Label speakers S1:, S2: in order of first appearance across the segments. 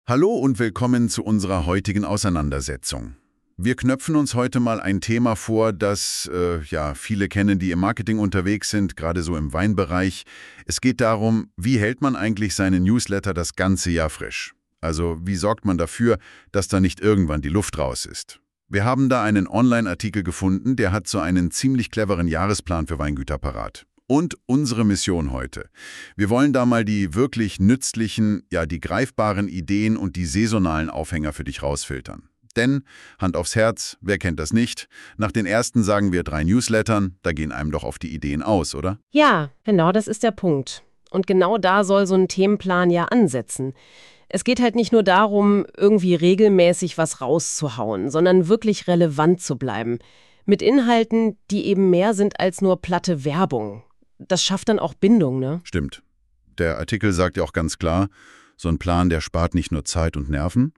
S1: Hallo und willkommen zu unserer heutigen Auseinandersetzung. Wir knöpfen uns heute mal ein Thema vor, das viele kennen, die im Marketing unterwegs sind, gerade so im Weinbereich. Es geht darum, wie hält man eigentlich seine Newsletter das ganze Jahr frisch? Also wie sorgt man dafür, dass da nicht irgendwann die Luft raus ist? Wir haben da einen Online-Artikel gefunden, der hat so einen ziemlich cleveren Jahresplan für Weingüter parat. Und unsere Mission heute. Wir wollen da mal die wirklich nützlichen, die greifbaren Ideen und die saisonalen Aufhänger für dich rausfiltern. Denn, Hand aufs Herz, wer kennt das nicht? Nach den ersten sagen wir 3 Newslettern, da gehen einem doch auf die Ideen aus, oder?
S2: Ja, genau, das ist der Punkt. Und genau da soll so ein Themenplan ja ansetzen. Es geht halt nicht nur darum, irgendwie regelmäßig was rauszuhauen, sondern wirklich relevant zu bleiben. Mit Inhalten, die eben mehr sind als nur platte Werbung. Das schafft dann auch Bindung, ne?
S1: Stimmt. Der Artikel sagt ja auch ganz klar, so ein Plan, der spart nicht nur Zeit und Nerven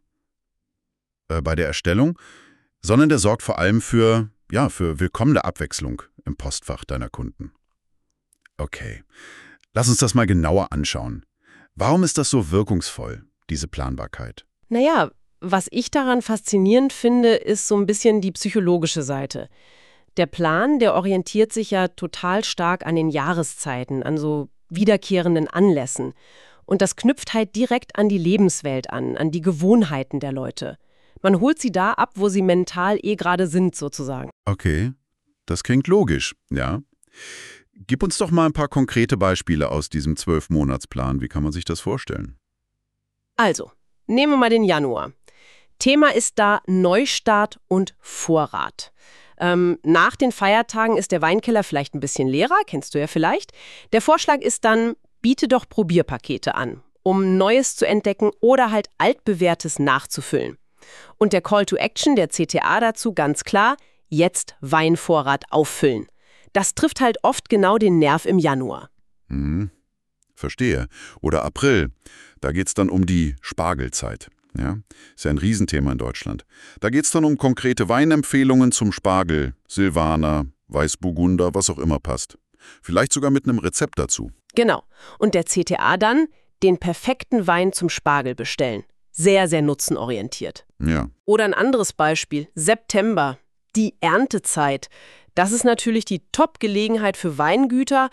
S1: bei der Erstellung, sondern der sorgt vor allem für willkommene Abwechslung im Postfach deiner Kunden. Okay, lass uns das mal genauer anschauen. Warum ist das so wirkungsvoll, diese Planbarkeit?
S2: Naja, was ich daran faszinierend finde, ist so ein bisschen die psychologische Seite. Der Plan, der orientiert sich ja total stark an den Jahreszeiten, an so wiederkehrenden Anlässen. Und das knüpft halt direkt an die Lebenswelt an die Gewohnheiten der Leute. Man holt sie da ab, wo sie mental gerade sind, sozusagen.
S1: Okay, das klingt logisch, ja. Gib uns doch mal ein paar konkrete Beispiele aus diesem 12-Monats-Plan. Wie kann man sich das vorstellen?
S2: Also, nehmen wir mal den Januar. Thema ist da Neustart und Vorrat. Nach den Feiertagen ist der Weinkeller vielleicht ein bisschen leerer, kennst du ja vielleicht. Der Vorschlag ist dann, biete doch Probierpakete an, um Neues zu entdecken oder halt Altbewährtes nachzufüllen. Und der Call to Action, der CTA dazu, ganz klar, jetzt Weinvorrat auffüllen. Das trifft halt oft genau den Nerv im Januar.
S1: Verstehe. Oder April, da geht's dann um die Spargelzeit. Ja, ist ja ein Riesenthema in Deutschland. Da geht es dann um konkrete Weinempfehlungen zum Spargel, Silvaner, Weißburgunder, was auch immer passt. Vielleicht sogar mit einem Rezept dazu.
S2: Genau. Und der CTA dann, den perfekten Wein zum Spargel bestellen. Sehr, sehr nutzenorientiert.
S1: Ja.
S2: Oder ein anderes Beispiel, September, die Erntezeit. Das ist natürlich die Top-Gelegenheit für Weingüter,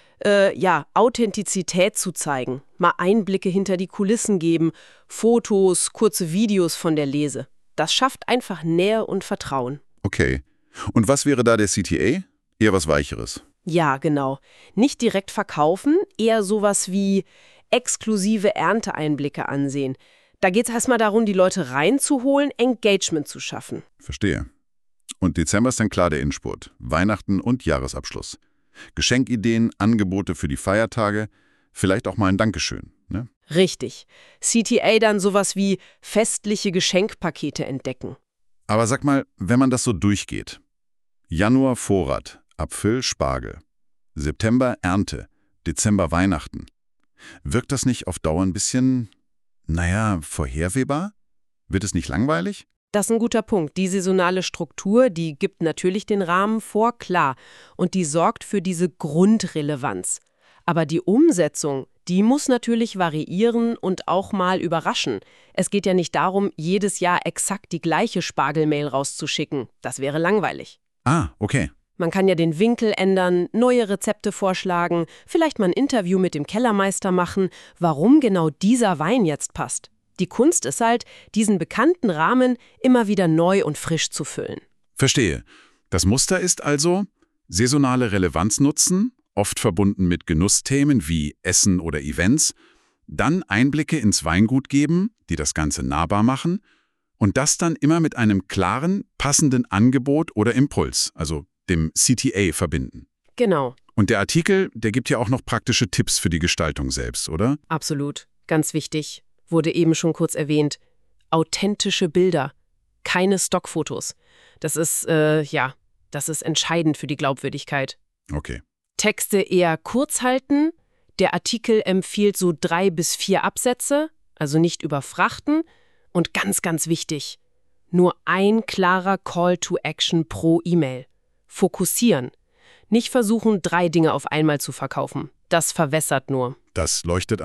S2: Authentizität zu zeigen, mal Einblicke hinter die Kulissen geben, Fotos, kurze Videos von der Lese. Das schafft einfach Nähe und Vertrauen.
S1: Okay. Und was wäre da der CTA? Eher was Weicheres.
S2: Ja, genau. Nicht direkt verkaufen, eher sowas wie exklusive Ernteeinblicke ansehen. Da geht es erstmal darum, die Leute reinzuholen, Engagement zu schaffen.
S1: Verstehe. Und Dezember ist dann klar der Endspurt. Weihnachten und Jahresabschluss. Geschenkideen, Angebote für die Feiertage, vielleicht auch mal ein Dankeschön, ne?
S2: Richtig. CTA dann sowas wie festliche Geschenkpakete entdecken.
S1: Aber sag mal, wenn man das so durchgeht. Januar Vorrat, April Spargel, September Ernte, Dezember Weihnachten. Wirkt das nicht auf Dauer ein bisschen, vorhersehbar? Wird es nicht langweilig?
S2: Das ist ein guter Punkt. Die saisonale Struktur, die gibt natürlich den Rahmen vor, klar. Und die sorgt für diese Grundrelevanz. Aber die Umsetzung, die muss natürlich variieren und auch mal überraschen. Es geht ja nicht darum, jedes Jahr exakt die gleiche Spargelmail rauszuschicken. Das wäre langweilig.
S1: Ah, okay.
S2: Man kann ja den Winkel ändern, neue Rezepte vorschlagen, vielleicht mal ein Interview mit dem Kellermeister machen, warum genau dieser Wein jetzt passt. Die Kunst ist halt, diesen bekannten Rahmen immer wieder neu und frisch zu füllen.
S1: Verstehe. Das Muster ist also saisonale Relevanz nutzen, oft verbunden mit Genussthemen wie Essen oder Events, dann Einblicke ins Weingut geben, die das Ganze nahbar machen, und das dann immer mit einem klaren, passenden Angebot oder Impuls, also dem CTA, verbinden.
S2: Genau.
S1: Und der Artikel, der gibt ja auch noch praktische Tipps für die Gestaltung selbst, oder?
S2: Absolut. Ganz wichtig. Wurde eben schon kurz erwähnt. Authentische Bilder. Keine Stockfotos. Das ist entscheidend für die Glaubwürdigkeit.
S1: Okay.
S2: Texte eher kurz halten. Der Artikel empfiehlt so 3 bis 4 Absätze, also nicht überfrachten. Und ganz, ganz wichtig, nur ein klarer Call to Action pro E-Mail. Fokussieren. Nicht versuchen, 3 Dinge auf einmal zu verkaufen. Das verwässert nur.
S1: Das leuchtet ein.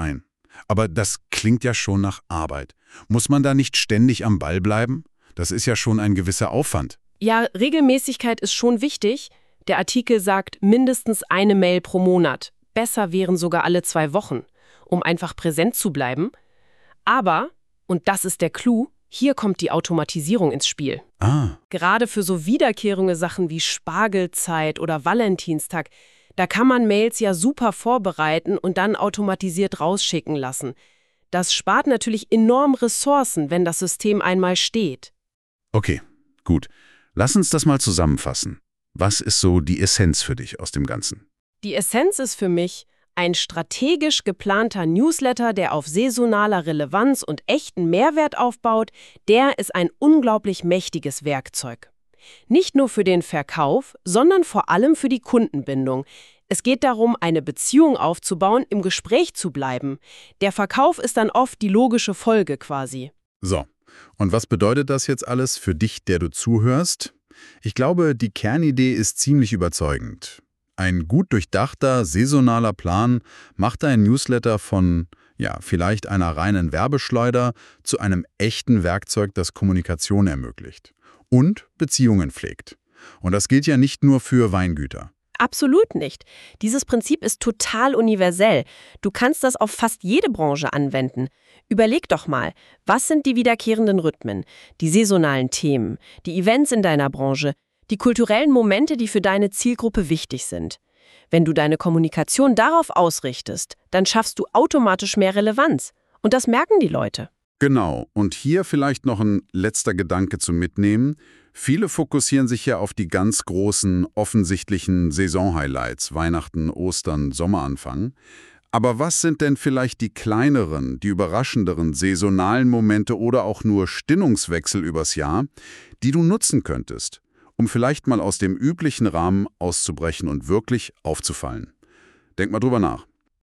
S3: Aber das klingt ja schon nach Arbeit. Muss man da nicht ständig am Ball bleiben? Das ist ja schon ein gewisser Aufwand.
S2: Ja, Regelmäßigkeit ist schon wichtig. Der Artikel sagt mindestens eine Mail pro Monat. Besser wären sogar alle 2 Wochen, um einfach präsent zu bleiben. Aber, und das ist der Clou, hier kommt die Automatisierung ins Spiel. Gerade für so wiederkehrende Sachen wie Spargelzeit oder Valentinstag, da kann man Mails ja super vorbereiten und dann automatisiert rausschicken lassen. Das spart natürlich enorm Ressourcen, wenn das System einmal steht.
S3: Okay, gut. Lass uns das mal zusammenfassen. Was ist so die Essenz für dich aus dem Ganzen?
S2: Die Essenz ist für mich ein strategisch geplanter Newsletter, der auf saisonaler Relevanz und echten Mehrwert aufbaut, der ist ein unglaublich mächtiges Werkzeug. Nicht nur für den Verkauf, sondern vor allem für die Kundenbindung. Es geht darum, eine Beziehung aufzubauen, im Gespräch zu bleiben. Der Verkauf ist dann oft die logische Folge quasi.
S3: So, und was bedeutet das jetzt alles für dich, der du zuhörst? Ich glaube, die Kernidee ist ziemlich überzeugend. Ein gut durchdachter, saisonaler Plan macht dein Newsletter von, vielleicht einer reinen Werbeschleuder zu einem echten Werkzeug, das Kommunikation ermöglicht und Beziehungen pflegt. Und das gilt ja nicht nur für Weingüter.
S2: Absolut nicht. Dieses Prinzip ist total universell. Du kannst das auf fast jede Branche anwenden. Überleg doch mal, was sind die wiederkehrenden Rhythmen, die saisonalen Themen, die Events in deiner Branche, die kulturellen Momente, die für deine Zielgruppe wichtig sind. Wenn du deine Kommunikation darauf ausrichtest, dann schaffst du automatisch mehr Relevanz. Und das merken die Leute.
S1: Genau. Und hier vielleicht noch ein letzter Gedanke zum Mitnehmen. Viele fokussieren sich ja auf die ganz großen, offensichtlichen Saison-Highlights, Weihnachten, Ostern, Sommeranfang. Aber was sind denn vielleicht die kleineren, die überraschenderen, saisonalen Momente oder auch nur Stimmungswechsel übers Jahr, die du nutzen könntest, um vielleicht mal aus dem üblichen Rahmen auszubrechen und wirklich aufzufallen? Denk mal drüber nach.